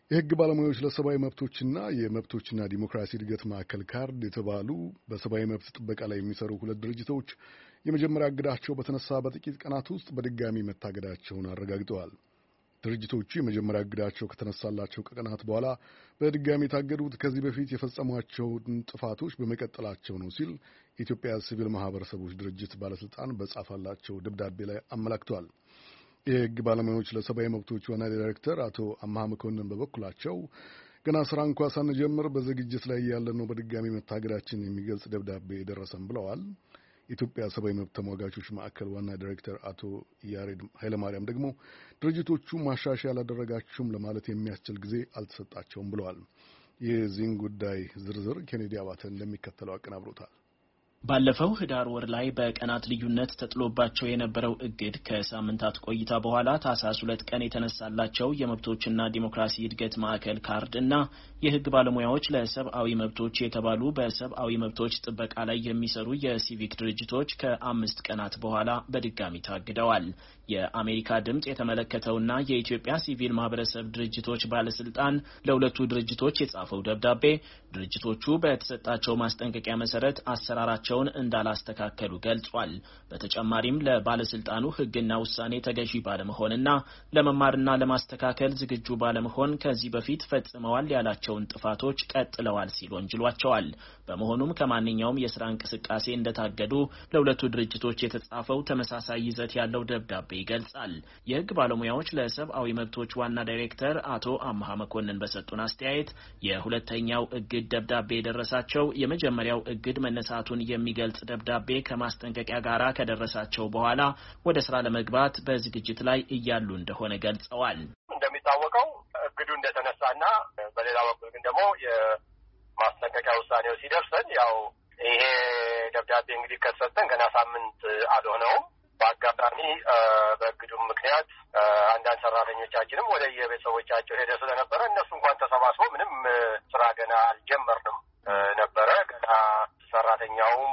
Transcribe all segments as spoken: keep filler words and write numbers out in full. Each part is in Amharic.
የህግ ባለሙያዎች ለሰብአዊ መብቶችና የመብቶችና ዲሞክራሲ እድገት ማዕከል ካርድ የተባሉ በሰብአዊ መብት ጥበቃ ላይ የሚሰሩ ሁለት ድርጅቶች የመጀመሪያ እግዳቸው በተነሳ በጥቂት ቀናት ውስጥ በድጋሚ መታገዳቸውን አረጋግጠዋል። ድርጅቶቹ የመጀመሪያ እግዳቸው ከተነሳላቸው ከቀናት በኋላ በድጋሚ የታገዱት ከዚህ በፊት የፈጸሟቸውን ጥፋቶች በመቀጠላቸው ነው ሲል የኢትዮጵያ ሲቪል ማህበረሰቦች ድርጅት ባለስልጣን በጻፈላቸው ደብዳቤ ላይ አመላክቷል። የህግ ባለሙያዎች ለሰብአዊ መብቶች ዋና ዳይሬክተር አቶ አምሃ መኮንን በበኩላቸው ገና ስራ እንኳ ሳንጀምር በዝግጅት ላይ ያለነው በድጋሚ መታገዳችን የሚገልጽ ደብዳቤ ደረሰን ብለዋል። የኢትዮጵያ ሰብአዊ መብት ተሟጋቾች ማዕከል ዋና ዳይሬክተር አቶ ያሬድ ኃይለማርያም ደግሞ ድርጅቶቹ ማሻሻያ አላደረጋችሁም ለማለት የሚያስችል ጊዜ አልተሰጣቸውም ብለዋል። የዚህን ጉዳይ ዝርዝር ኬኔዲ አባተ እንደሚከተለው አቀናብሮታል። ባለፈው ህዳር ወር ላይ በቀናት ልዩነት ተጥሎባቸው የነበረው እግድ ከሳምንታት ቆይታ በኋላ ታህሳስ ሁለት ቀን የተነሳላቸው የመብቶችና ዲሞክራሲ እድገት ማዕከል ካርድ እና የህግ ባለሙያዎች ለሰብአዊ መብቶች የተባሉ በሰብአዊ መብቶች ጥበቃ ላይ የሚሰሩ የሲቪክ ድርጅቶች ከአምስት ቀናት በኋላ በድጋሚ ታግደዋል። የአሜሪካ ድምጽ የተመለከተውና የኢትዮጵያ ሲቪል ማህበረሰብ ድርጅቶች ባለስልጣን ለሁለቱ ድርጅቶች የጻፈው ደብዳቤ ድርጅቶቹ በተሰጣቸው ማስጠንቀቂያ መሰረት አሰራራቸው እንዳላስተካከሉ ገልጿል። በተጨማሪም ለባለስልጣኑ ህግና ውሳኔ ተገዢ ባለመሆንና ለመማርና ለማስተካከል ዝግጁ ባለመሆን ከዚህ በፊት ፈጽመዋል ያላቸውን ጥፋቶች ቀጥለዋል ሲል ወንጅሏቸዋል። በመሆኑም ከማንኛውም የስራ እንቅስቃሴ እንደታገዱ ለሁለቱ ድርጅቶች የተጻፈው ተመሳሳይ ይዘት ያለው ደብዳቤ ይገልጻል። የህግ ባለሙያዎች ለሰብአዊ መብቶች ዋና ዳይሬክተር አቶ አምሃ መኮንን በሰጡን አስተያየት የሁለተኛው እግድ ደብዳቤ የደረሳቸው የመጀመሪያው እግድ መነሳቱን የሚገልጽ ደብዳቤ ከማስጠንቀቂያ ጋራ ከደረሳቸው በኋላ ወደ ስራ ለመግባት በዝግጅት ላይ እያሉ እንደሆነ ገልጸዋል። እንደሚታወቀው እግዱ እንደተነሳና በሌላ በኩል ግን ደግሞ የማስጠንቀቂያ ውሳኔው ሲደርሰን ያው ይሄ ደብዳቤ እንግዲህ ከተሰጠን ገና ሳምንት አልሆነውም። በአጋጣሚ በእግዱም ምክንያት አንዳንድ ሰራተኞቻችንም ወደ የቤተሰቦቻቸው ሄደ ስለነበረ እነሱ እንኳን ተሰባስበው ምንም ስራ ገና አልጀመርንም ነበረ። ገና ሰራተኛውም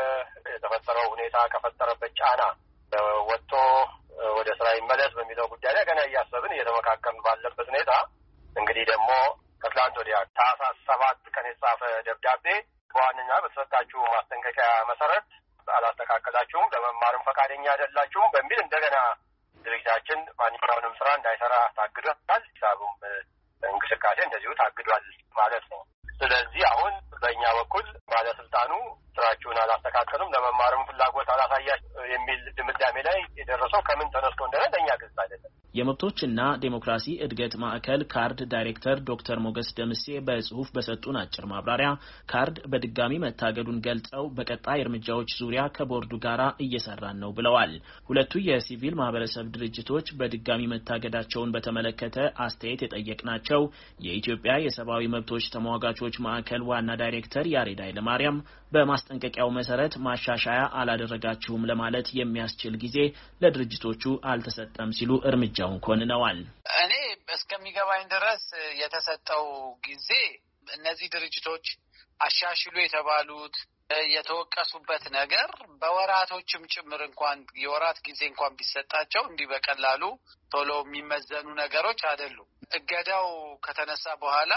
የተፈጠረው ሁኔታ ከፈጠረበት ጫና ወጥቶ ወደ ስራ ይመለስ በሚለው ጉዳይ ላይ ገና እያሰብን እየተመካከርን ባለበት ሁኔታ እንግዲህ ደግሞ ከትላንት ወዲያ ታህሳስ ሰባት ቀን የተጻፈ ደብዳቤ በዋነኛ በተሰጣችሁ ማስጠንቀቂያ መሰረት አላስተካከላችሁም፣ ለመማርም ፈቃደኛ አይደላችሁም በሚል እንደገና ድርጅታችን ማንኛውንም ስራ እንዳይሰራ ታግዷል። ሂሳቡም እንቅስቃሴ እንደዚሁ ታግዷል ማለት ነው። ስለዚህ አሁን በእኛ በኩል ባለስልጣኑ ስራችሁን አላስተካከሉም፣ ለመማርም ፍላጎት አላሳያችሁ የሚል ድምዳሜ ላይ የደረሰው ከምን ተነስቶ እንደሆነ ለእኛ ግልጽ አይደለም። የመብቶችና ዴሞክራሲ እድገት ማዕከል ካርድ ዳይሬክተር ዶክተር ሞገስ ደምሴ በጽሁፍ በሰጡን አጭር ማብራሪያ ካርድ በድጋሚ መታገዱን ገልጸው በቀጣይ እርምጃዎች ዙሪያ ከቦርዱ ጋራ እየሰራን ነው ብለዋል። ሁለቱ የሲቪል ማህበረሰብ ድርጅቶች በድጋሚ መታገዳቸውን በተመለከተ አስተያየት የጠየቅናቸው የኢትዮጵያ የሰብአዊ መብቶች ተሟጋቾች ማዕከል ዋና ዳይሬክተር ያሬድ ኃይለማርያም በማስጠንቀቂያው መሰረት ማሻሻያ አላደረጋችሁም ለማለት የሚያስችል ጊዜ ለድርጅቶቹ አልተሰጠም ሲሉ እርምጃውን ኮንነዋል። እኔ እስከሚገባኝ ድረስ የተሰጠው ጊዜ እነዚህ ድርጅቶች አሻሽሉ የተባሉት የተወቀሱበት ነገር በወራቶችም ጭምር እንኳን የወራት ጊዜ እንኳን ቢሰጣቸው እንዲህ በቀላሉ ቶሎ የሚመዘኑ ነገሮች አይደሉም። እገዳው ከተነሳ በኋላ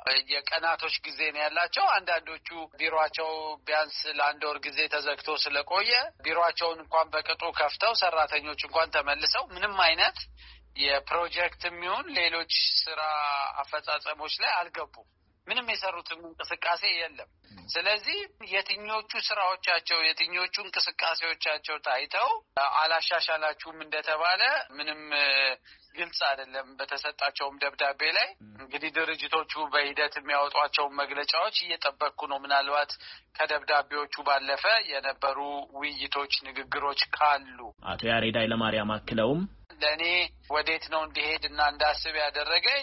የቀናቶች ጊዜ ነው ያላቸው። አንዳንዶቹ ቢሮአቸው ቢያንስ ለአንድ ወር ጊዜ ተዘግቶ ስለቆየ ቢሮአቸውን እንኳን በቅጡ ከፍተው ሰራተኞች እንኳን ተመልሰው ምንም አይነት የፕሮጀክትም ይሁን ሌሎች ስራ አፈጻጸሞች ላይ አልገቡም። ምንም የሰሩትም እንቅስቃሴ የለም። ስለዚህ የትኞቹ ስራዎቻቸው የትኞቹ እንቅስቃሴዎቻቸው ታይተው አላሻሻላችሁም እንደተባለ ምንም ግልጽ አይደለም። በተሰጣቸውም ደብዳቤ ላይ እንግዲህ ድርጅቶቹ በሂደት የሚያወጧቸው መግለጫዎች እየጠበቅኩ ነው። ምናልባት ከደብዳቤዎቹ ባለፈ የነበሩ ውይይቶች፣ ንግግሮች ካሉ አቶ ያሬድ ኃይለማርያም አክለውም ለኔ ወዴት ነው እንዲሄድና እንዳስብ ያደረገኝ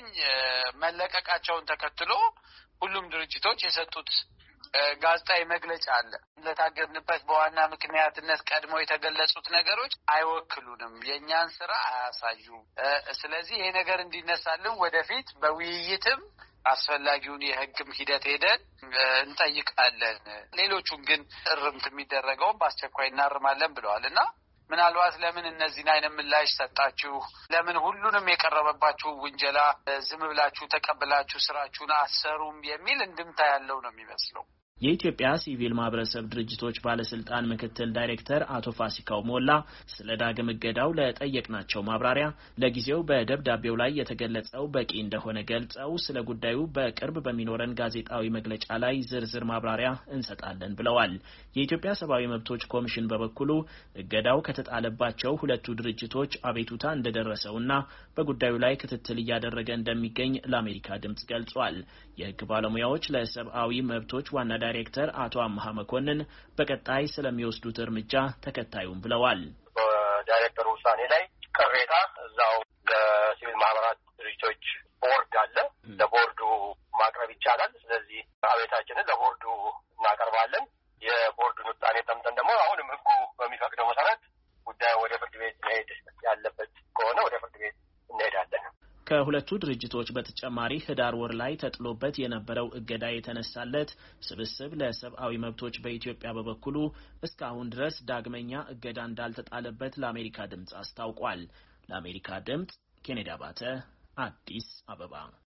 መለቀቃቸውን ተከትሎ ሁሉም ድርጅቶች የሰጡት ጋዜጣዊ መግለጫ አለ። ለታገድንበት በዋና ምክንያትነት ቀድሞ የተገለጹት ነገሮች አይወክሉንም፣ የኛን ስራ አያሳዩም። ስለዚህ ይሄ ነገር እንዲነሳልን ወደፊት በውይይትም አስፈላጊውን የህግም ሂደት ሄደን እንጠይቃለን። ሌሎቹን ግን እርምት የሚደረገው በአስቸኳይ እናርማለን ብለዋልና ምናልባት ለምን እነዚህን አይነት ምላሽ ሰጣችሁ? ለምን ሁሉንም የቀረበባችሁ ውንጀላ ዝም ብላችሁ ተቀብላችሁ ስራችሁን አሰሩም የሚል እንድምታ ያለው ነው የሚመስለው። የኢትዮጵያ ሲቪል ማህበረሰብ ድርጅቶች ባለስልጣን ምክትል ዳይሬክተር አቶ ፋሲካው ሞላ ስለ ዳግም እገዳው ለጠየቅናቸው ማብራሪያ ለጊዜው በደብዳቤው ላይ የተገለጸው በቂ እንደሆነ ገልጸው ስለ ጉዳዩ በቅርብ በሚኖረን ጋዜጣዊ መግለጫ ላይ ዝርዝር ማብራሪያ እንሰጣለን ብለዋል። የኢትዮጵያ ሰብአዊ መብቶች ኮሚሽን በበኩሉ እገዳው ከተጣለባቸው ሁለቱ ድርጅቶች አቤቱታ እንደደረሰውና በጉዳዩ ላይ ክትትል እያደረገ እንደሚገኝ ለአሜሪካ ድምጽ ገልጿል። የህግ ባለሙያዎች ለሰብአዊ መብቶች ዋና ዳይሬክተር አቶ አምሃ መኮንን በቀጣይ ስለሚወስዱት እርምጃ ተከታዩም ብለዋል። በዳይሬክተሩ ውሳኔ ላይ ቅሬታ እዛው ለሲቪል ማህበራት ድርጅቶች ቦርድ አለ፣ ለቦርዱ ማቅረብ ይቻላል። ስለዚህ አቤታችንን ለቦርዱ እናቀርባለን። የቦርዱን ውሳኔ ተምተን ደግሞ አሁንም ህጉ በሚፈቅደው መሰረት ጉዳዩ ወደ ፍርድ ቤት መሄድ ያለበት ከሆነ ወደ ፍርድ ቤት እንሄዳለን። ከሁለቱ ድርጅቶች በተጨማሪ ህዳር ወር ላይ ተጥሎበት የነበረው እገዳ የተነሳለት ስብስብ ለሰብአዊ መብቶች በኢትዮጵያ በበኩሉ እስካሁን ድረስ ዳግመኛ እገዳ እንዳልተጣለበት ለአሜሪካ ድምጽ አስታውቋል። ለአሜሪካ ድምጽ ኬኔዲ አባተ አዲስ አበባ